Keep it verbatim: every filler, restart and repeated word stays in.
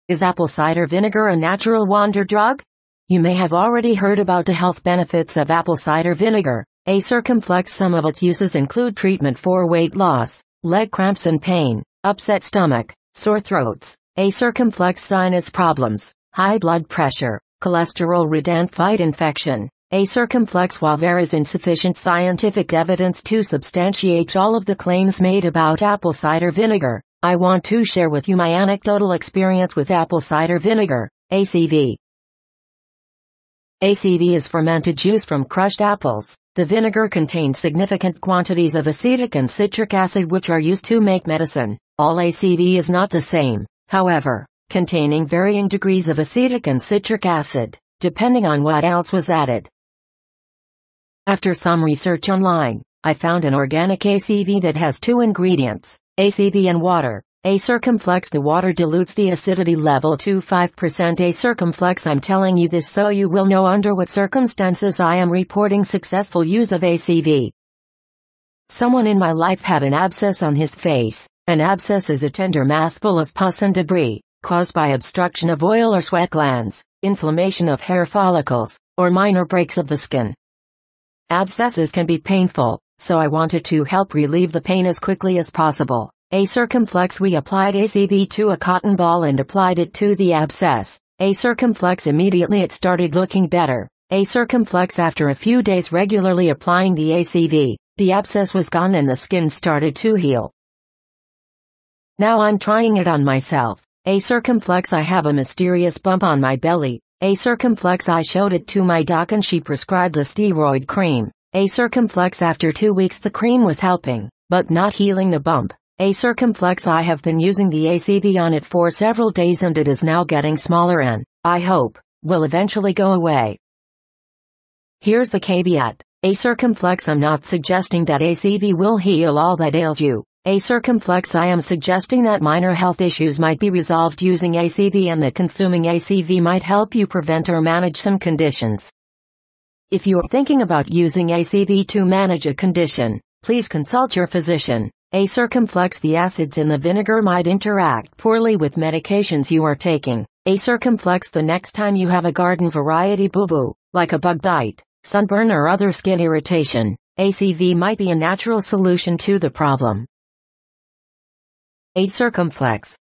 Is apple cider vinegar a natural wonder drug? You may have already heard about the health benefits of apple cider vinegar. A circumflex. Some of its uses include treatment for weight loss, leg cramps and pain, upset stomach, sore throats, a circumflex sinus problems, high blood pressure, cholesterol reduction, fight infection. A circumflex. While there is insufficient scientific evidence to substantiate all of the claims made about apple cider vinegar, I want to share with you my anecdotal experience with apple cider vinegar, A C V. A C V is fermented juice from crushed apples. The vinegar contains significant quantities of acetic and citric acid which are used to make medicine. All A C V is not the same, however, containing varying degrees of acetic and citric acid, depending on what else was added. After some research online, I found an organic A C V that has two ingredients, A C V and water. A circumflex. The water dilutes the acidity level to five percent. A circumflex. I'm telling you this so you will know under what circumstances I am reporting successful use of A C V. Someone in my life had an abscess on his face. An abscess is a tender mass full of pus and debris, caused by obstruction of oil or sweat glands, inflammation of hair follicles, or minor breaks of the skin. Abscesses can be painful, so I wanted to help relieve the pain as quickly as possible. A circumflex. We applied A C V to a cotton ball and applied it to the abscess. A circumflex. Immediately it started looking better. A circumflex. After a few days regularly applying the A C V, the abscess was gone and the skin started to heal. Now I'm trying it on myself. A circumflex. I have a mysterious bump on my belly. A circumflex. I showed it to my doc and she prescribed a steroid cream. A circumflex. After two weeks the cream was helping, but not healing the bump. A circumflex. I have been using the A C V on it for several days and it is now getting smaller and, I hope, will eventually go away. Here's the caveat. A circumflex. I'm not suggesting that A C V will heal all that ails you. A circumflex. I am suggesting that minor health issues might be resolved using A C V and that consuming A C V might help you prevent or manage some conditions. If you're thinking about using A C V to manage a condition, please consult your physician. A circumflex. The acids in the vinegar might interact poorly with medications you are taking. A circumflex. The next time you have a garden variety boo-boo, like a bug bite, sunburn or other skin irritation, A C V might be a natural solution to the problem. A circumflex.